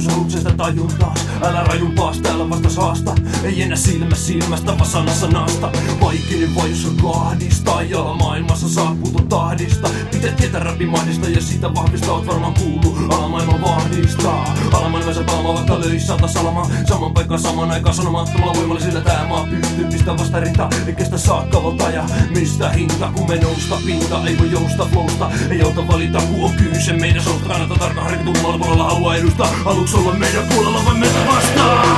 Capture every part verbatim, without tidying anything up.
jos haluut sitä tajuntaas. Älä rajumpaas, täällä vasta saasta. Ei enää silmä silmästä, vaan sana sanasta. Vaikinen vai jos on kahdista. Ja maailmassa saapuu tahdista. Pitää tietää räpimahdista ja sitä vahvista oot varmaan kuullut. Alamaailman vahdistaa. Alamaailman palama vaikka löis sata salamaa. Saman paikkaan saman aikaan sanomattomalla voimalla. Sillä tää maa pystyy pistää vasta rintaa. Ei kestä saakka valtaja. Mistä hinta kun me nousta pinta. Ei voi jousta flowsta. Ei auta valita kun on kyse meidän sousta. Kannattaa tarkkaan harkita tummalla puolella halua edustaa. Haluuks olla meidän puolella vai meitä vastaan?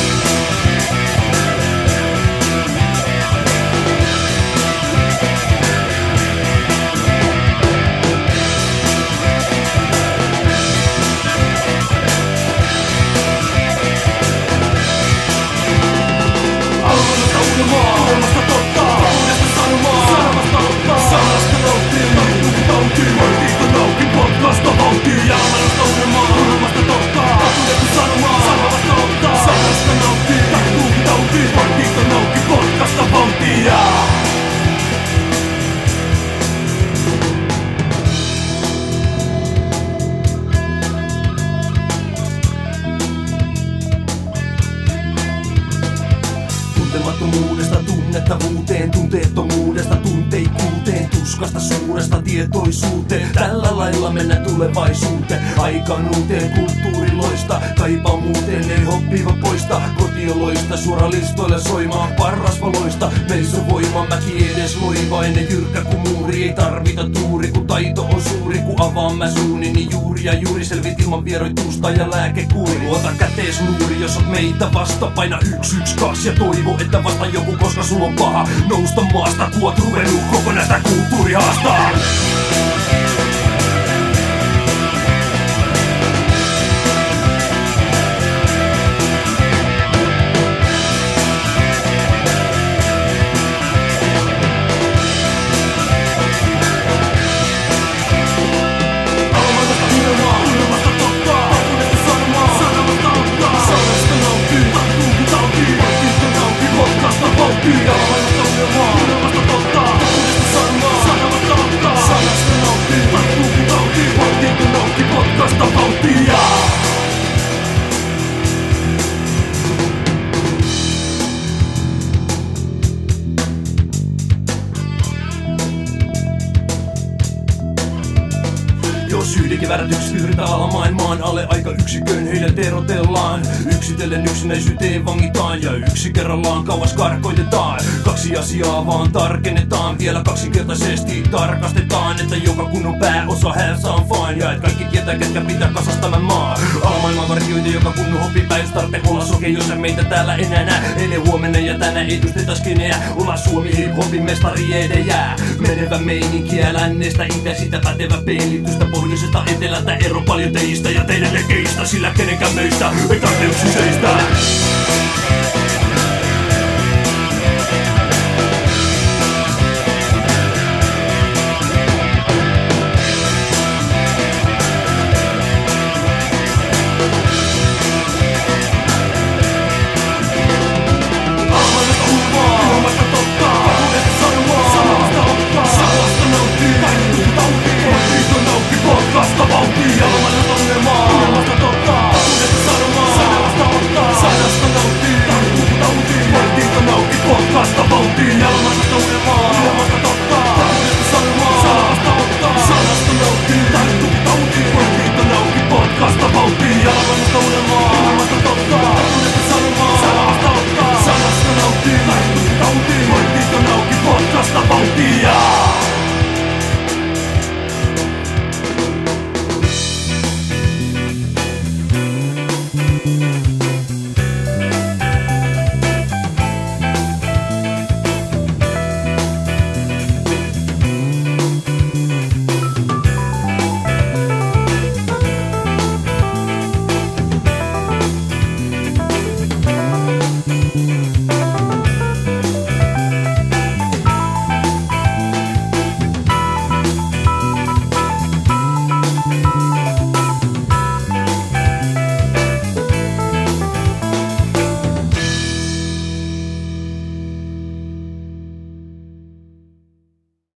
Tuntemattomuudesta tunnettavuuteen, tunteettomuudesta tunteikkuuteen, tuskasta suuresta tietoisuuteen. Tällä lailla mennä tulevaisuuteen, aikaan uuteen kulttuuriloista. Kaipaa muuten ei hoppiva poista, kotioloista suora listoille soimaan parrasvaloista. Meissä on voima, mäki edes loivainen, jyrkkä ku muuri. Ei tarvita tuuri, kun taito on suuri, kun avaan mä suuni, niin juuri ja juuri selvit ilman vieroitusta ja lääkekuuri. Luota kätees luuri, jos oot meitä vasta, paina yks yks kas ja toivo, että vasta joku, koska sulla on paha nousta maasta, kun oot ruvennut kokonaista kulttuurihaastaa. Jos yhdenkeväärät yksi yritetään alla maailmaan alle aika yksikön heidät erotellaan. Yksitellen yksinäisyyteen vangitaan ja yksi kerrallaan kauas karkoitetaan. Kaksi asiaa vaan tarkennetaan, vielä kaksinkertaisesti tarkastetaan, että joka kunnon pääosa has on fine ja et kaikki tietää ketkä pitää kasas tämän maa. Alamaailman vartioita joka kunnon hoppipää, jos tarpeen olla soke, jos sä meitä täällä enää nää. Eilen huomenna ja tänään edusteta skeneä, olla Suomi hip-hopin mestari edejää. Menevä meininkiä lännestä, itä sitä pätevä pelitystä pohjoisesta etelältä ero paljon teistä ja teidän lekeistä, sillä kenenkään meistä ei tarvitse yksin seistä.